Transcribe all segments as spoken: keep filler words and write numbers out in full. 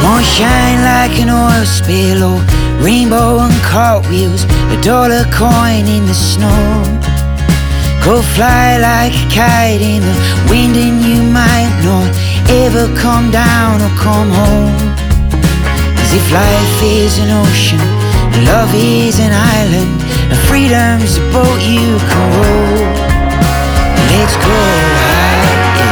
Won't shine like an oil spill or rainbow and cartwheels, a dollar coin in the snow. Go fly like a kite in the wind and you might not ever come down or come home. As if life is an ocean and love is an island and freedom's a boat you can row. Let's go high, yeah.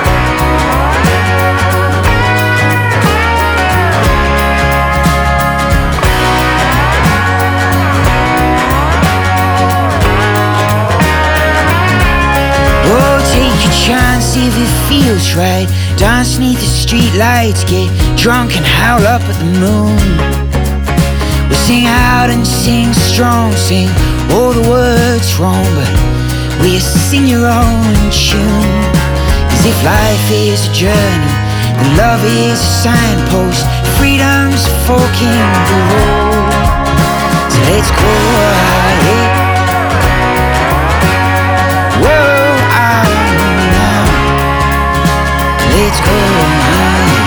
Oh, take your chance if it feels right. Dance neath the street lights, get drunk and howl up at the moon. We'll sing out and sing strong, sing all the words wrong, but we'll sing your own tune. As if life is a journey and love is a signpost, freedom's a fork in the road. So let's go out, yeah. Let's go high.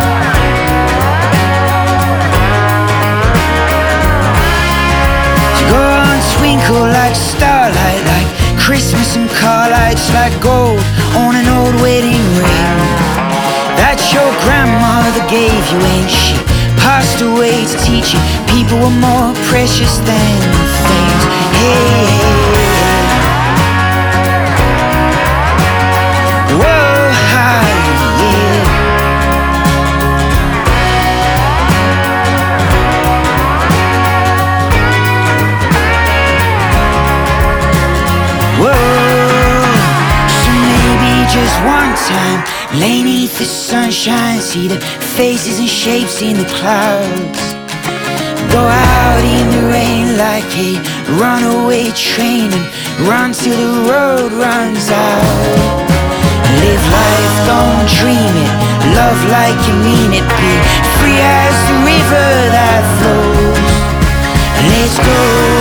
To go on twinkle like starlight, like Christmas and car lights, like gold on an old wedding ring that your grandmother gave you, and she passed away to teach you people were more precious than things. Hey, hey. One time, lay neath the sunshine, see the faces and shapes in the clouds. Go out in the rain like a runaway train and run till the road runs out. Live life, don't dream it, love like you mean it, be free as the river that flows. Let's go.